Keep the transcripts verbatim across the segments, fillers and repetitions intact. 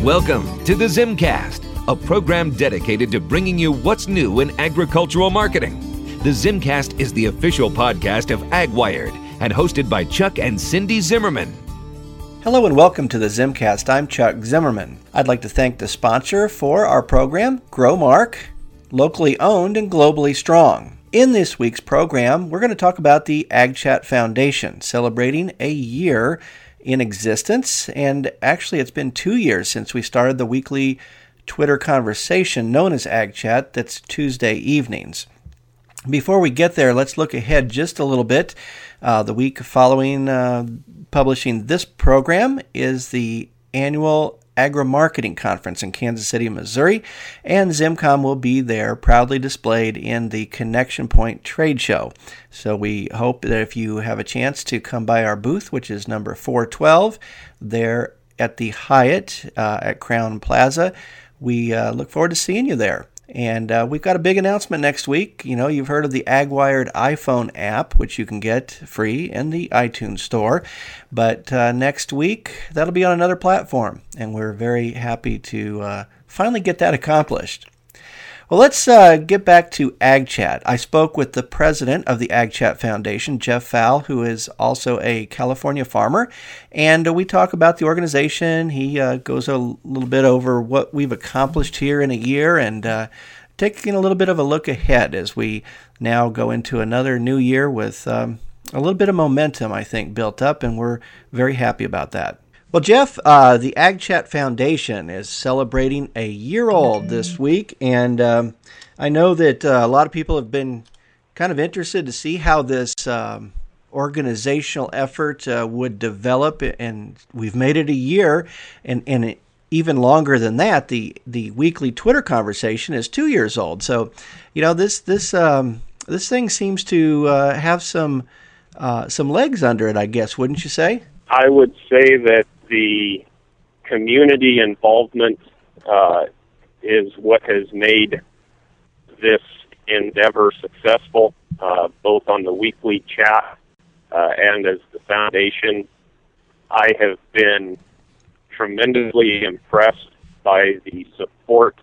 Welcome to the Zimcast, a program dedicated to bringing you what's new in agricultural marketing. The Zimcast is the official podcast of AgWired and hosted by Chuck and Cindy Zimmerman. Hello and welcome to the Zimcast. I'm Chuck Zimmerman. I'd like to thank the sponsor for our program, Growmark, locally owned and globally strong. In this week's program, we're going to talk about the AgChat Foundation, celebrating a year in existence, and actually it's been two years since we started the weekly Twitter conversation known as AgChat. That's Tuesday evenings. Before we get there, let's look ahead just a little bit. Uh, the week following uh, publishing this program is the annual Agri-Marketing Conference in Kansas City, Missouri, and ZimCom will be there proudly displayed in the Connection Point Trade Show. So we hope that if you have a chance to come by our booth, which is number four twelve, there at the Hyatt uh, at Crown Plaza, we uh, look forward to seeing you there. And uh, we've got a big announcement next week. You know, you've heard of the AgWired iPhone app, which you can get free in the iTunes store. But uh, next week, that'll be on another platform. And we're very happy to uh, finally get that accomplished. Well, let's uh, get back to AgChat. I spoke with the president of the AgChat Foundation, Jeff Fowl, who is also a California farmer, and uh, we talk about the organization. He uh, goes a little bit over what we've accomplished here in a year and uh, taking a little bit of a look ahead as we now go into another new year with um, a little bit of momentum, I think, built up, and we're very happy about that. Well, Jeff, uh, the AgChat Foundation is celebrating a year old this week, and um, I know that uh, a lot of people have been kind of interested to see how this um, organizational effort uh, would develop, and we've made it a year, and, and it, even longer than that, the, the weekly Twitter conversation is two years old. So, you know, this this um, this thing seems to uh, have some uh, some legs under it, I guess, wouldn't you say? I would say that the community involvement uh, is what has made this endeavor successful, uh, both on the weekly chat uh, and as the foundation. I have been tremendously impressed by the support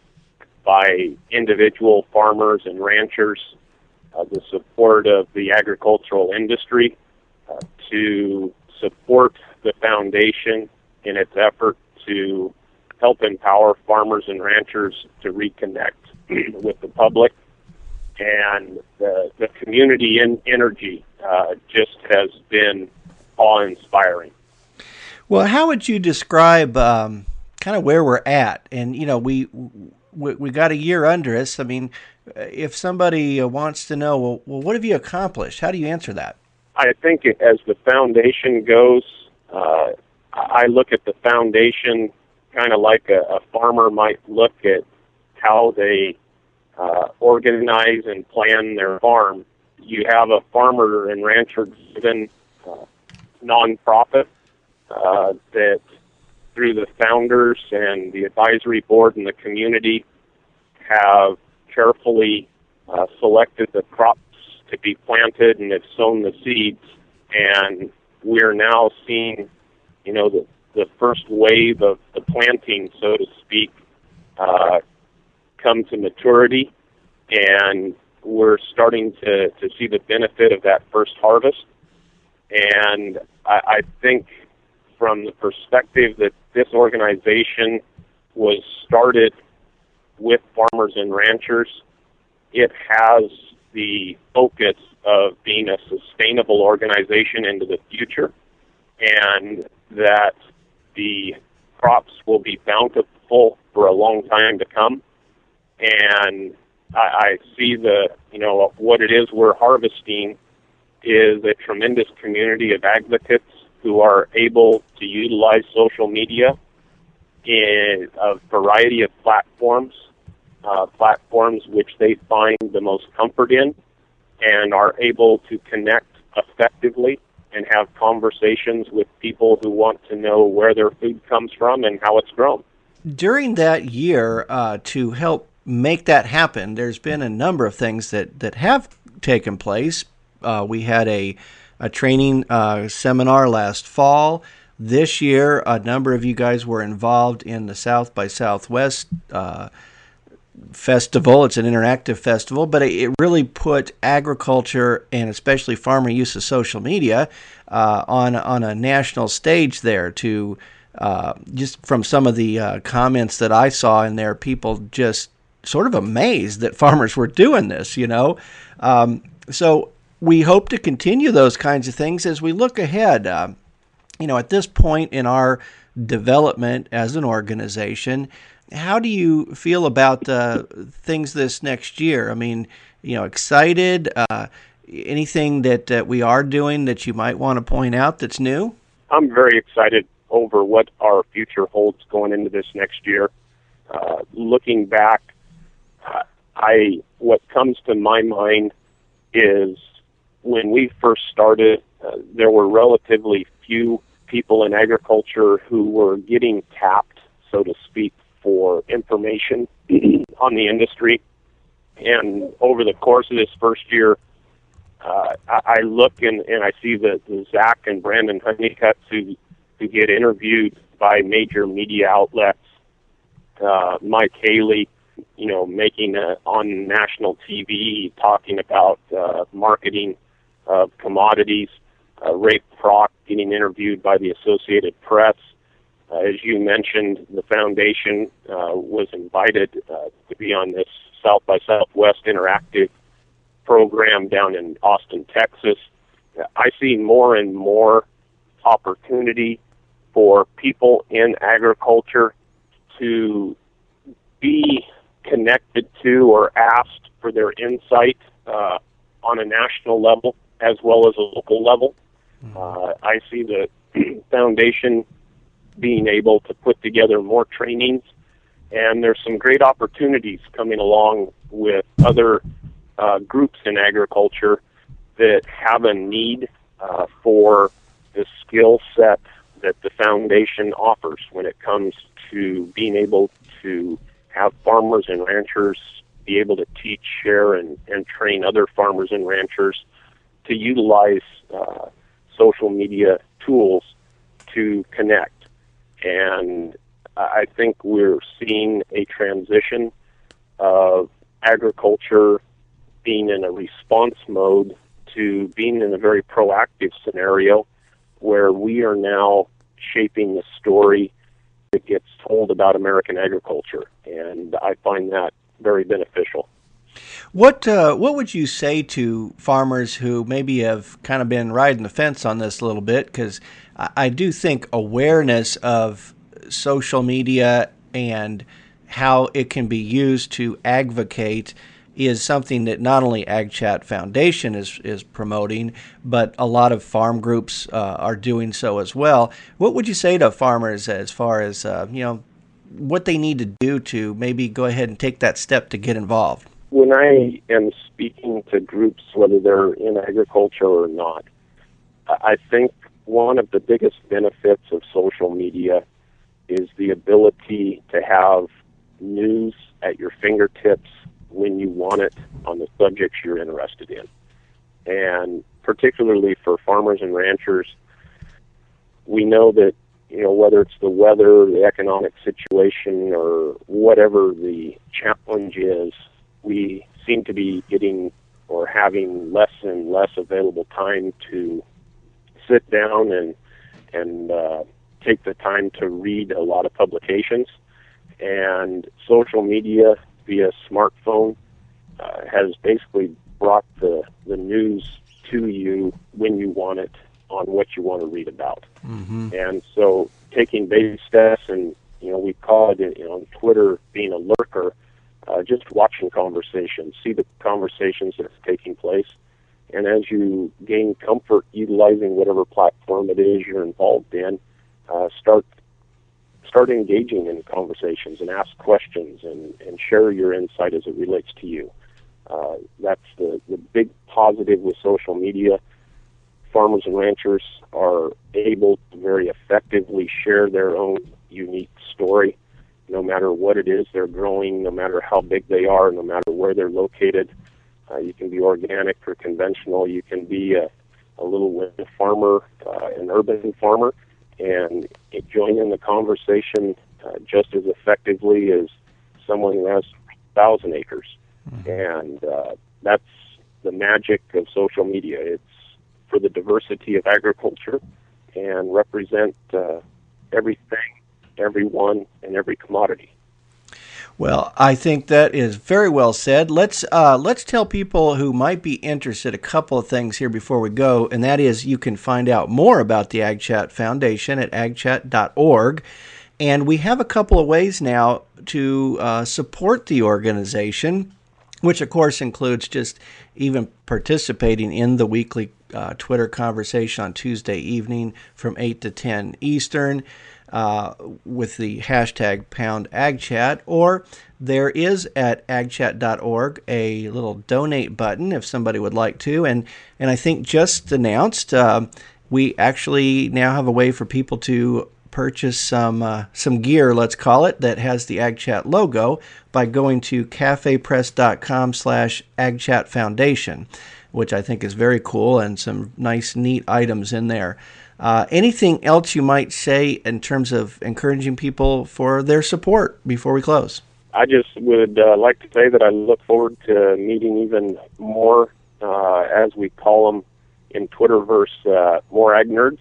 by individual farmers and ranchers, uh, the support of the agricultural industry uh, to support the foundation in its effort to help empower farmers and ranchers to reconnect with the public. And the, the community in energy uh, just has been awe-inspiring. Well, how would you describe um, kind of where we're at? And, you know, we, we we got a year under us. I mean, if somebody wants to know, well, well, what have you accomplished? How do you answer that? I think as the foundation goes, uh, I look at the foundation kind of like a, a farmer might look at how they uh, organize and plan their farm. You have a farmer and rancher-driven uh, nonprofit uh, that, through the founders and the advisory board and the community, have carefully uh, selected the crops to be planted and have sown the seeds, and we're now seeing, you know, the, the first wave of the planting, so to speak, uh, come to maturity, and we're starting to, to see the benefit of that first harvest. And I, I think from the perspective that this organization was started with farmers and ranchers, it has the focus of being a sustainable organization into the future, and that the crops will be bountiful for a long time to come. And I, I see the, you know, what it is we're harvesting is a tremendous community of advocates who are able to utilize social media in a variety of platforms, Uh, platforms which they find the most comfort in, and are able to connect effectively and have conversations with people who want to know where their food comes from and how it's grown. During that year, uh, to help make that happen, there's been a number of things that, that have taken place. Uh, we had a, a training uh, seminar last fall. This year, a number of you guys were involved in the South by Southwest uh, festival. It's an interactive festival, but it really put agriculture and especially farmer use of social media uh, on on a national stage there. To uh, just from some of the uh, comments that I saw in there, people just sort of amazed that farmers were doing this. You know, um, so we hope to continue those kinds of things as we look ahead. Uh, you know, at this point in our development as an organization, how do you feel about uh, things this next year? I mean, you know, excited? Uh, anything that uh, we are doing that you might want to point out that's new? I'm very excited over what our future holds going into this next year. Uh, looking back, uh, I what comes to my mind is when we first started, uh, there were relatively few people in agriculture who were getting tapped, so to speak, for information on the industry. And over the course of this first year, uh, I, I look and, and I see the, the Zach and Brandon Honeycutt who, who get interviewed by major media outlets, uh, Mike Haley, you know, making a, on national T V, talking about uh, marketing of commodities, uh, Ray Kroc getting interviewed by the Associated Press. Uh, as you mentioned, the foundation uh, was invited uh, to be on this South by Southwest interactive program down in Austin, Texas. I see more and more opportunity for people in agriculture to be connected to or asked for their insight uh, on a national level as well as a local level. Uh, I see the foundation being able to put together more trainings, and there's some great opportunities coming along with other uh, groups in agriculture that have a need uh, for the skill set that the foundation offers when it comes to being able to have farmers and ranchers be able to teach, share, and, and train other farmers and ranchers to utilize uh, social media tools to connect. And I think we're seeing a transition of agriculture being in a response mode to being in a very proactive scenario where we are now shaping the story that gets told about American agriculture. And I find that very beneficial. What uh, what would you say to farmers who maybe have kind of been riding the fence on this a little bit? Because I, I do think awareness of social media and how it can be used to advocate is something that not only AgChat Foundation is is promoting, but a lot of farm groups uh, are doing so as well. What would you say to farmers as far as uh, you know what they need to do to maybe go ahead and take that step to get involved? When I am speaking to groups, whether they're in agriculture or not, I think one of the biggest benefits of social media is the ability to have news at your fingertips when you want it on the subjects you're interested in. And particularly for farmers and ranchers, we know that, you know, whether it's the weather, the economic situation, or whatever the challenge is, we seem to be getting or having less and less available time to sit down and and uh, take the time to read a lot of publications. And social media via smartphone uh, has basically brought the, the news to you when you want it on what you want to read about. Mm-hmm. And so taking baby steps, and, you know, we call it, you know, on Twitter being a lurker, uh, just watching conversations, see the conversations that are taking place. And as you gain comfort utilizing whatever platform it is you're involved in, uh, start start engaging in conversations and ask questions and, and share your insight as it relates to you. Uh, that's the, the big positive with social media. Farmers and ranchers are able to very effectively share their own unique story, no matter what it is they're growing, no matter how big they are, no matter where they're located. Uh, you can be organic or conventional. You can be a, a little wind farmer, uh, an urban farmer, and join in the conversation uh, just as effectively as someone who has one thousand acres. Mm-hmm. And uh, that's the magic of social media. It's for the diversity of agriculture and represent uh, everything, everyone, and every commodity. Well, I think that is very well said. Let's uh, let's tell people who might be interested a couple of things here before we go, and that is you can find out more about the AgChat Foundation at ag chat dot org, and we have a couple of ways now to uh, support the organization, which of course includes just even participating in the weekly uh, Twitter conversation on Tuesday evening from eight to ten Eastern. Uh, with the hashtag pound agchat, or there is at ag chat dot org a little donate button if somebody would like to. And, and I think just announced, uh, we actually now have a way for people to purchase some uh, some gear, let's call it, that has the AgChat logo by going to cafepress dot com slash agchat foundation, which I think is very cool, and some nice, neat items in there. Uh, anything else you might say in terms of encouraging people for their support before we close? I just would uh, like to say that I look forward to meeting even more, uh, as we call them in Twitterverse, uh, more ag nerds,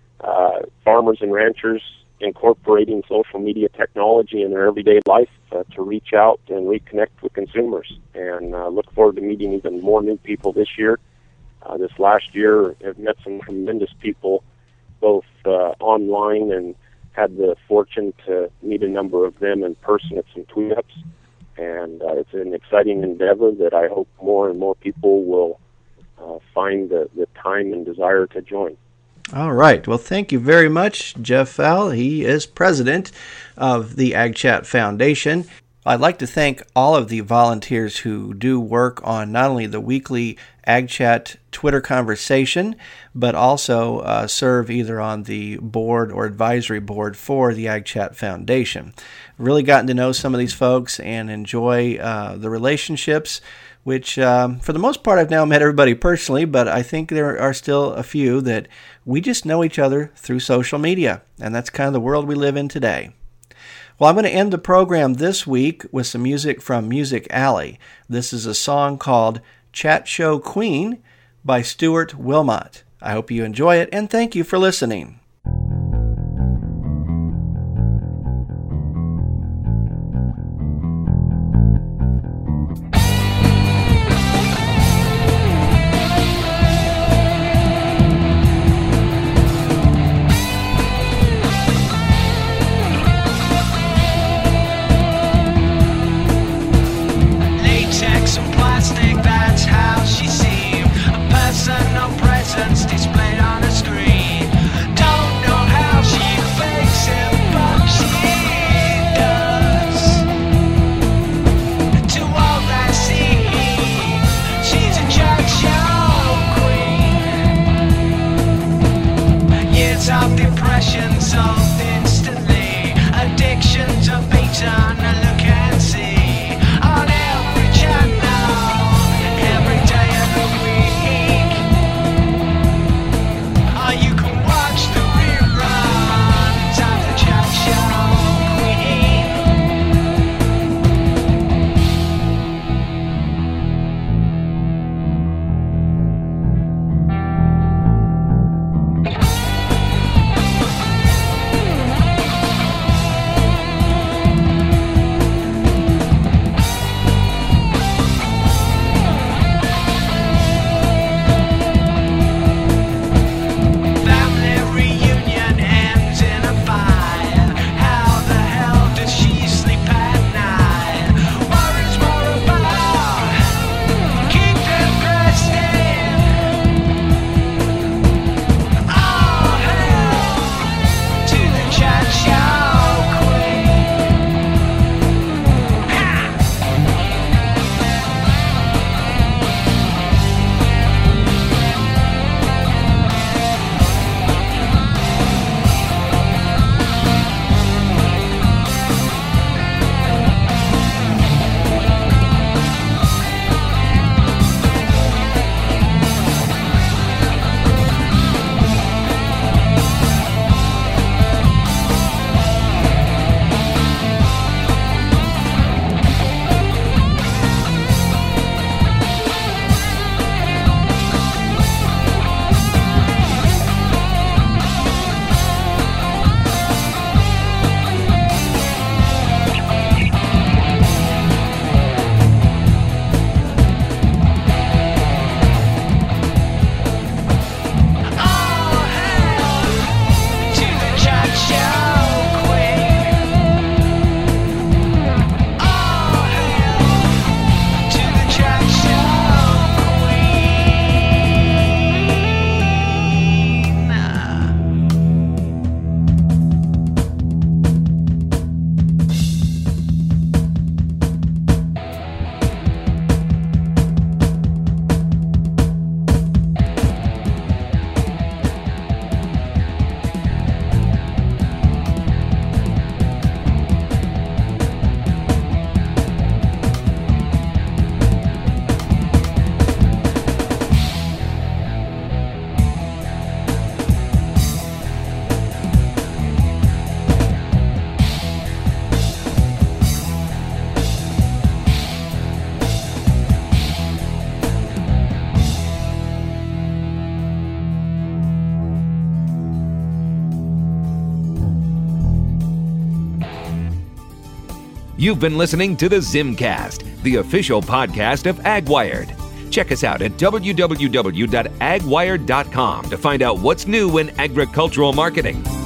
uh, farmers and ranchers incorporating social media technology in their everyday life uh, to reach out and reconnect with consumers. And uh, look forward to meeting even more new people this year. Uh, this last year, I've met some tremendous people, both uh, online, and had the fortune to meet a number of them in person at some tweet-ups. And uh, it's an exciting endeavor that I hope more and more people will uh, find the, the time and desire to join. All right. Well, thank you very much, Jeff Fowl. He is president of the AgChat Foundation. I'd like to thank all of the volunteers who do work on not only the weekly AgChat Twitter conversation, but also uh, serve either on the board or advisory board for the AgChat Foundation. Really gotten to know some of these folks and enjoy uh, the relationships, which um, for the most part I've now met everybody personally, but I think there are still a few that we just know each other through social media, and that's kind of the world we live in today. Well, I'm going to end the program this week with some music from Music Alley. This is a song called Chat Show Queen by Stuart Wilmot. I hope you enjoy it, and thank you for listening. Displayed on a screen. Don't You've been listening to the Zimcast, the official podcast of AgWired. Check us out at w w w dot ag wired dot com to find out what's new in agricultural marketing.